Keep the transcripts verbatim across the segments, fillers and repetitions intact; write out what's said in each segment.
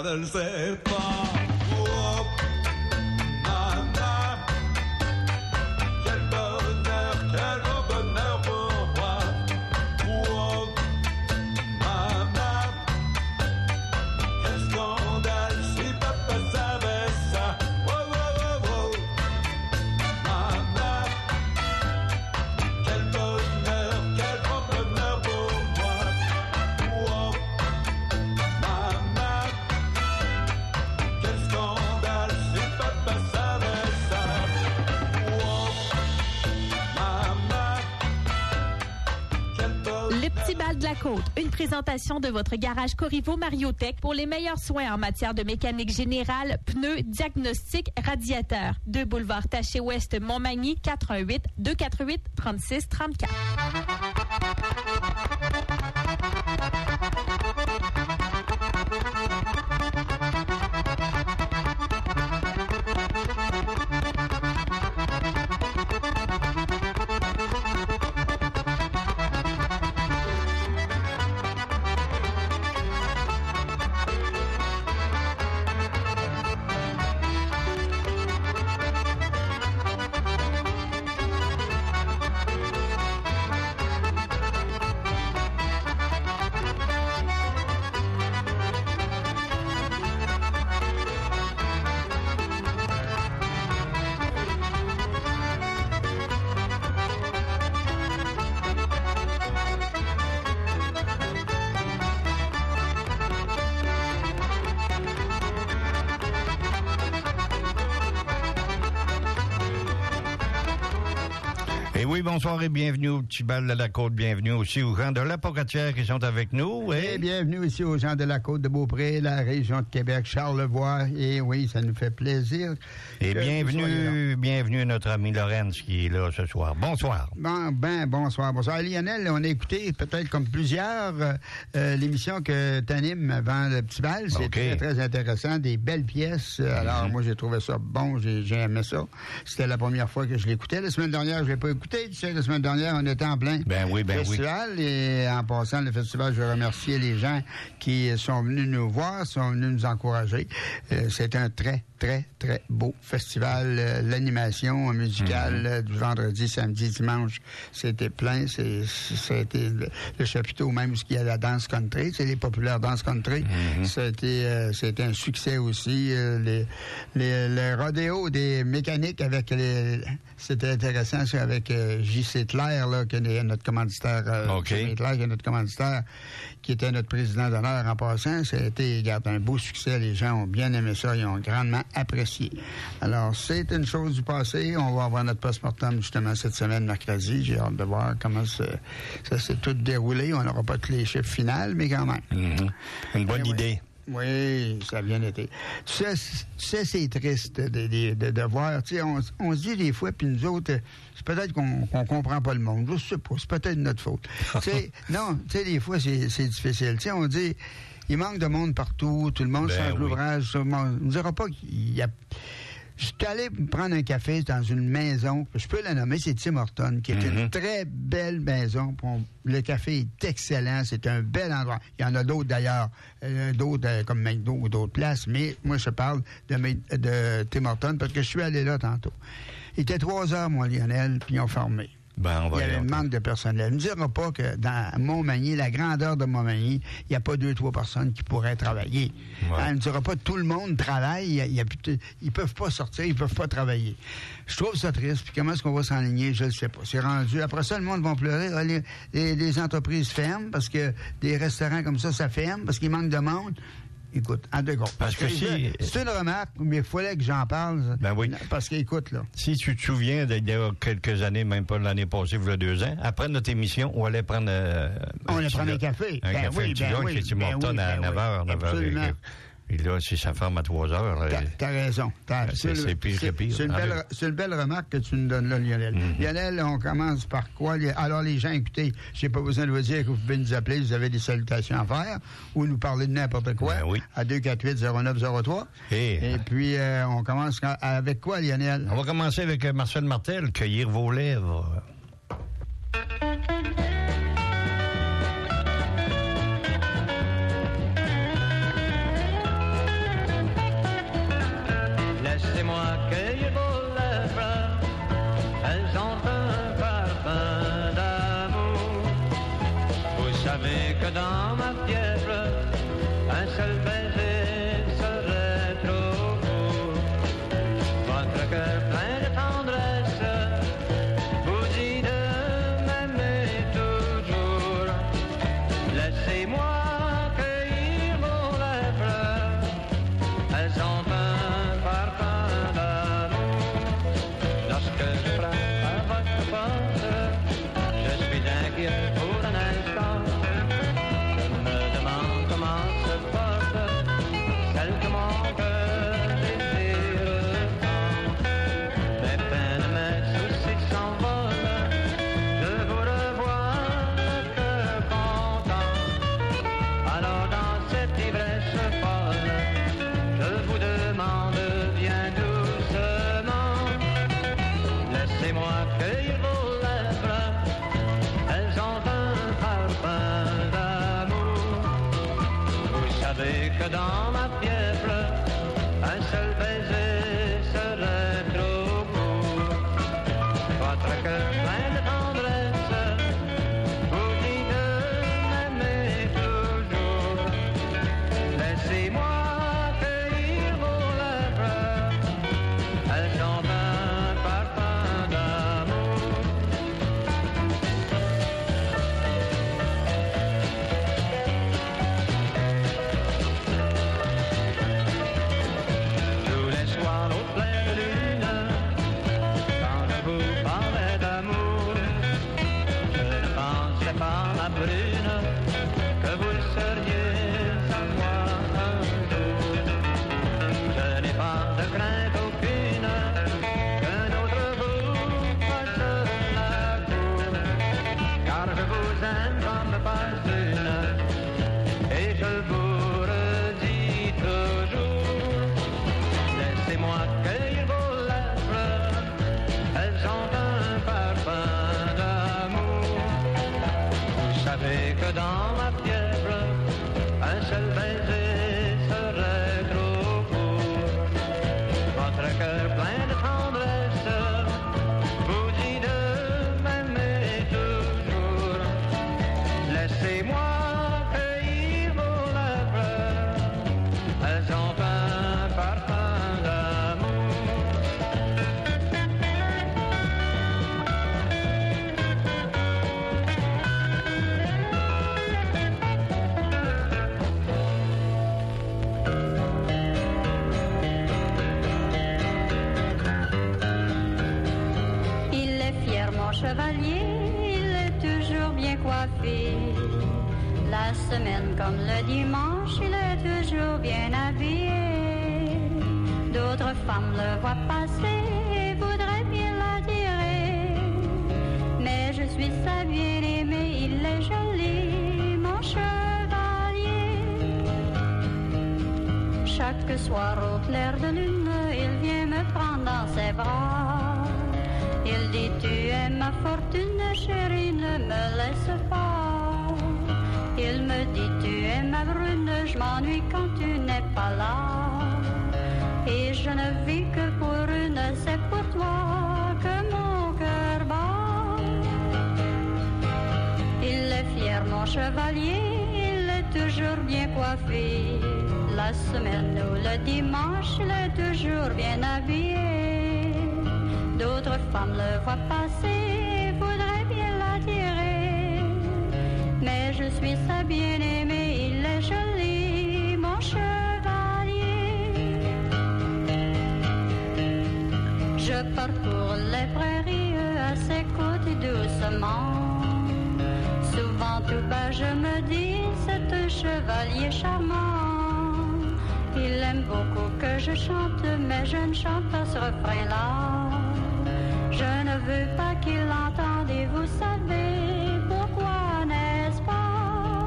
regarde, elle sait pas. Oh, maman, quel bonheur, quel grand bonheur pour moi. Oh, maman, quel scandale si papa savait ça. Oh, oh, oh, oh. Maman, quel bonheur, quel grand bonheur pour moi. Oh, maman, quel scandale si papa savait ça. Oh, maman, quel bonheur. Le Petit Bal de la Côte, une présentation de votre garage Corriveau Mariotech pour les meilleurs soins en matière de mécanique générale, pneus, diagnostic, radiateur. deux boulevard Taché-Ouest, Montmagny, quatre un huit, deux quatre huit, trente-six trente-quatre. Et oui, bonsoir et bienvenue au Petit Bal de la Côte. Bienvenue aussi aux gens de la Pocatière qui sont avec nous. Et bienvenue aussi aux gens de la Côte de Beaupré, la région de Québec, Charlevoix. Et oui, ça nous fait plaisir. Et bienvenue, bienvenue à notre ami Laurence qui est là ce soir. Bonsoir. Bon, ben, bonsoir. Bonsoir. Lionel, on a écouté, peut-être comme plusieurs, euh, l'émission que tu animes avant le Petit Bal. C'était Okay. très, très intéressant. Des belles pièces. Mm-hmm. Alors, moi, j'ai trouvé ça bon. J'ai, j'ai aimé ça. C'était la première fois que je l'écoutais. La semaine dernière, je l'ai pas écouté. Tu sais, la semaine dernière, on était en plein Ben oui, ben festival. oui. Et en passant, le festival, je veux remercier les gens qui sont venus nous voir, sont venus nous encourager. Euh, c'est un très, très, très beau festival. Euh, l'animation musicale mm-hmm. euh, du vendredi, samedi, dimanche, c'était plein. C'est, c'était le, le chapiteau même où il y a la danse country, c'est les populaires danses country. Mm-hmm. C'était, euh, c'était un succès aussi. Euh, les, les, le rodéo des mécaniques avec les... C'était intéressant, c'est avec euh, J C Claire, là, qui est notre commanditaire. Euh, okay. J C Claire, qui est notre commanditaire, qui était notre président d'honneur en passant. Ça a été, regarde, un beau succès. Les gens ont bien aimé ça. Ils ont grandement apprécié. Alors, c'est une chose du passé. On va avoir notre post-mortem, justement, cette semaine, mercredi. J'ai hâte de voir comment ça, ça s'est tout déroulé. On n'aura pas tous les chiffres finaux, mais quand même. Mm-hmm. Une bonne Mais, idée. Oui, ça a bien été. Tu sais, tu sais c'est triste de, de, de, de voir. Tu sais, on, on se dit des fois, puis nous autres, c'est peut-être qu'on qu'on comprend pas le monde. Je sais pas, c'est peut-être notre faute. Tu sais, non, tu sais, des fois, c'est, c'est difficile. Tu sais, on dit, il manque de monde partout, tout le monde ben change oui. l'ouvrage. On ne dira pas qu'il y a... Je suis allé prendre un café dans une maison, je peux la nommer, c'est Tim Horton, qui est mm-hmm. une très belle maison. Le café est excellent, c'est un bel endroit. Il y en a d'autres d'ailleurs, euh, d'autres euh, comme McDo ou d'autres places, mais moi je parle de, de Tim Horton parce que je suis allé là tantôt. Il était trois heures, moi, Lionel, puis ils ont fermé. Ben, on va il y avait un manque de personnel. Ne dira pas que dans Montmagny, la grandeur de Montmagny, il n'y a pas deux, trois personnes qui pourraient travailler. Ouais. Hein, ne dira pas que tout le monde travaille. Il y a, il y a, ils peuvent pas sortir, ils peuvent pas travailler. Je trouve ça triste. Puis comment est-ce qu'on va s'enligner? Je ne sais pas. C'est rendu. Après ça, le monde va pleurer. Ah, les, les, les entreprises ferment parce que des restaurants comme ça, ça ferme parce qu'il manque de monde. Écoute, en deux groupes. Parce que si... C'est une remarque, mais il fallait que j'en parle. Ben oui. Parce qu'écoute, là. Si tu te souviens, il y a quelques années, même pas l'année passée, il y a deux ans, après notre émission, on allait prendre... Euh, on allait prendre un café. Un ben café, oui, un petit ben gars oui, qui est ben Morton oui, à ben neuf heures, oui, neuf heures. absolument. Et là, c'est sa femme à trois heures. T'as, t'as raison. T'as, c'est, c'est, c'est pire que pire. C'est une, belle, c'est une belle remarque que tu nous donnes là, Lionel. Mm-hmm. Lionel, on commence par quoi? Alors, les gens, écoutez, j'ai pas besoin de vous dire que vous pouvez nous appeler, vous avez des salutations à faire ou nous parler de n'importe quoi ben oui. à deux quatre huit zéro neuf zéro trois. Et, Et puis, euh, on commence avec quoi, Lionel? On va commencer avec Marcel Martel, Cueillir vos lèvres. savez que dans ma fièvre, un seul baiser serait trop beau. Votre cœur plein de tendresse vous dit de m'aimer toujours. Laissez-moi cueillir vos lèvres, elles ont un parfum d'amour. Lorsque je frappe à votre porte, je suis inquiet pour un instant. Je me demande comment se porte celle que mon cœur désire tant. Mes peines, mes soucis s'envolent, je vous revois le cœur content. Alors dans cette ivresse folle, je vous demande bien doucement, laissez-moi cueillir vos lèvres, elles ont un parfum d'amour. Vous savez que dans ma fièvre, un seul baiser serait trop court. Votre cœur plein de tendresse vous dit de m'aimer toujours. Laissez-moi cueillir vos lèvres, elles ont un parfum d'amour. Tous les soirs au clair de lune, quand je vous parlais d'amour, je ne pensais pas, ma brune, que vous le seriez à moi un jour. Je n'ai pas de crainte aucune qu'un autre vous fasse la cour, car je vous aime comme pas une, et je vous redis toujours. Laissez-moi cueillir vos lèvres, elles ont un parfum d'amour. Vous savez que dans ma fièvre, un seul baiser serait trop court. Votre cœur plein de tendresse vous dit de m'aimer toujours. Laissez-moi cueillir vos lèvres, elles ont un parfum d'amour. Il est fier, mon chevalier, il est toujours bien coiffé. La semaine comme le dimanche, il est toujours bien habillé. D'autres femmes le voient passer et voudraient bien l'attirer. Mais je suis sa bien-aimée, il est joli, mon chevalier. Chaque soir au clair de lune, il vient me prendre dans ses bras. Il dit tu es ma fortune, chérie, ne me laisse pas. Il me dit tu es ma brune, je m'ennuie quand tu n'es pas là. Et je ne vis que pour une, c'est pour toi que mon cœur bat. Il est fier, mon chevalier, il est toujours bien coiffé. La semaine ou le dimanche, il est toujours bien habillé. D'autres femmes le voient passer, voudraient bien l'attirer. Mais je suis sa bien-aimée, il est joli, mon chevalier. Je parcours les prairies à ses côtés doucement. Souvent tout bas je me dis, c'est un chevalier charmant. Il aime beaucoup que je chante, mais je ne chante pas ce refrain-là. Je ne veux pas qu'il l'entende et vous savez pourquoi, n'est-ce pas?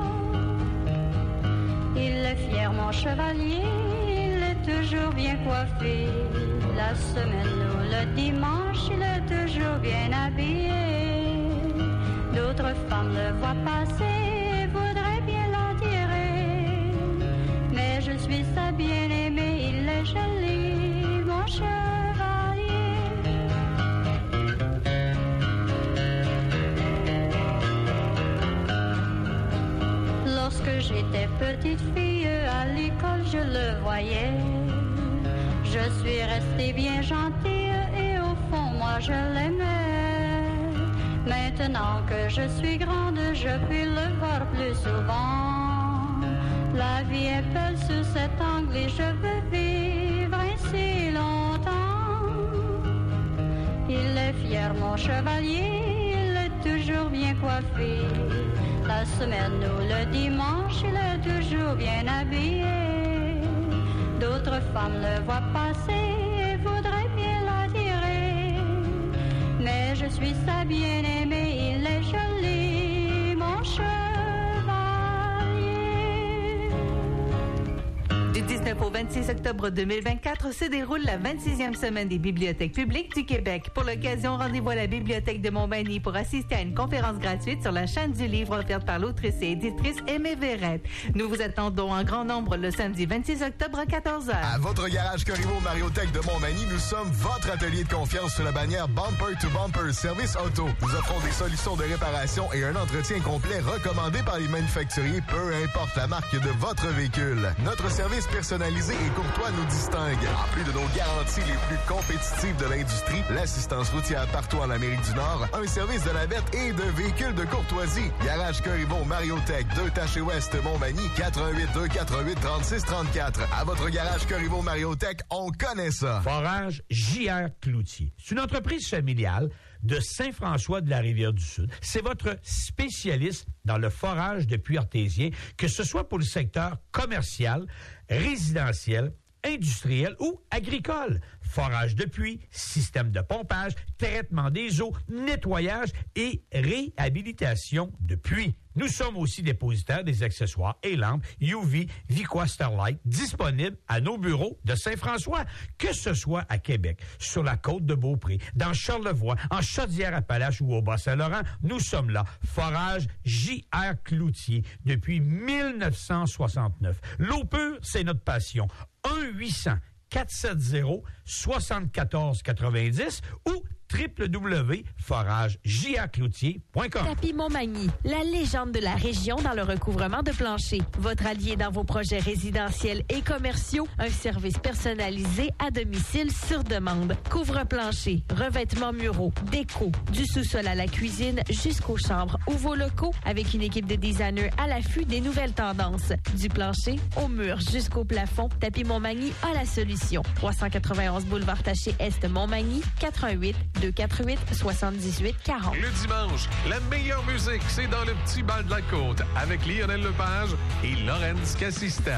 Il est fier, mon chevalier, il est toujours bien coiffé. La semaine ou le dimanche, il est toujours bien habillé. D'autres femmes le voient passer, voudraient bien l'attirer. Mais je suis sa bien-aimée, il est joli, mon chevalier. j'étais petite fille, à l'école je le voyais. Je suis restée bien gentille et au fond moi je l'aimais. Maintenant que je suis grande, je puis le voir plus souvent. La vie est belle sous cet angle et je veux vivre ainsi longtemps. Il est fier mon chevalier, il est toujours bien coiffé. La semaine ou le dimanche, il est toujours bien habillé. D'autres femmes le voient passer et voudraient bien l'attirer. Mais je suis sa bien-aimée, il est joli, mon chevalier. Du dix-neuf au vingt-six octobre deux mille vingt-quatre se déroule la vingt-sixième semaine des bibliothèques publiques du Québec. Pour l'occasion, rendez-vous à la Bibliothèque de Montmagny pour assister à une conférence gratuite sur la chaîne du livre offerte par l'autrice et éditrice Aimée Verrette. Nous vous attendons en grand nombre le samedi vingt-six octobre à quatorze heures. À votre garage Corriveau Mariothèque de Montmagny, nous sommes votre atelier de confiance sous la bannière Bumper to Bumper Service Auto. Nous offrons des solutions de réparation et un entretien complet recommandé par les manufacturiers, peu importe la marque de votre véhicule. Notre service personnalisé et courtois nous distingue. En plus de nos garanties les plus compétitives de l'industrie, l'assistance routière partout en Amérique du Nord, un service de navette et de véhicules de courtoisie. Garage Corriveau Mariothèque, deux Taché Ouest Montmagny, quatre un huit, deux quatre huit, trente-six trente-quatre. À votre garage Corriveau Mariothèque, on connaît ça. Forage J R Cloutier. C'est une entreprise familiale de Saint-François de la Rivière-du-Sud. C'est votre spécialiste dans le forage de puits artésiens, que ce soit pour le secteur commercial, résidentiel, industriel ou agricole. Forage de puits, système de pompage, traitement des eaux, nettoyage et réhabilitation de puits. Nous sommes aussi dépositaires des accessoires et lampes U V Viqua Starlight disponibles à nos bureaux de Saint-François, que ce soit à Québec, sur la côte de Beaupré, dans Charlevoix, en Chaudière-Appalaches ou au Bas-Saint-Laurent. Nous sommes là. Forage J R Cloutier depuis mille neuf cent soixante-neuf. L'eau pure, c'est notre passion. un huit cents, quatre sept zéro, sept quatre quatre-vingt-dix ou w w w point forage j a cloutier point com. Tapis Montmagny, la légende de la région dans le recouvrement de plancher. Votre allié dans vos projets résidentiels et commerciaux. Un service personnalisé à domicile sur demande. Couvre-plancher, revêtements muraux, déco, du sous-sol à la cuisine jusqu'aux chambres ou vos locaux avec une équipe de designers à l'affût des nouvelles tendances. Du plancher au mur jusqu'au plafond, Tapis Montmagny a la solution. trois cent quatre-vingt-onze boulevard Taché Est Montmagny, quatre un huit, deux quatre huit, soixante-dix-huit quarante. Le dimanche, la meilleure musique, c'est dans le petit bal de la côte avec Lionel Lepage et Laurence Cassista.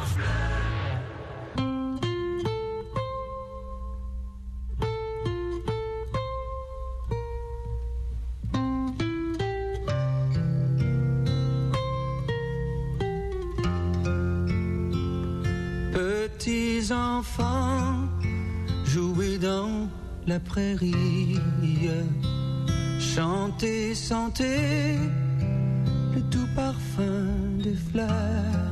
Petits enfants, jouez dans la prairie, chantez, sentez le doux parfum des fleurs.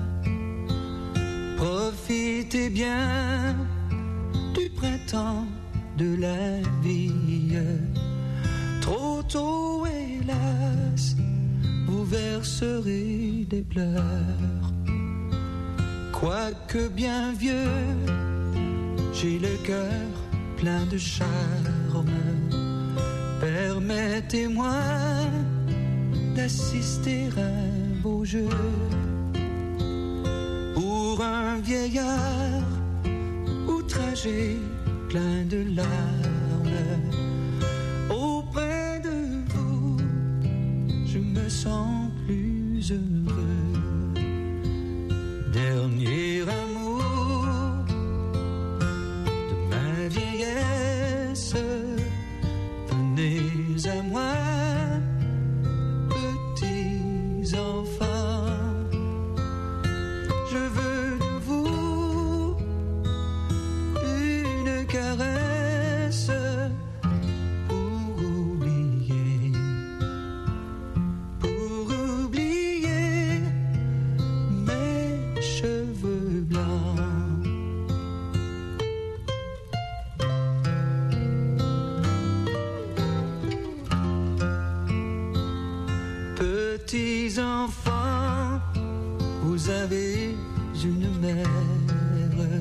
Profitez bien du printemps de la vie. Trop tôt, hélas, vous verserez des pleurs. Quoique bien vieux, j'ai le cœur plein de charme. Permettez-moi d'assister à un beau jeu. Pour un vieillard outragé, plein de larmes, auprès de vous, je me sens plus heureux. Dernier amour de ma vieillesse, venez à moi, petits enfants. Je veux de vous une caresse pour oublier, pour oublier mes cheveux blancs. Petits enfants, vous vous avez une mère.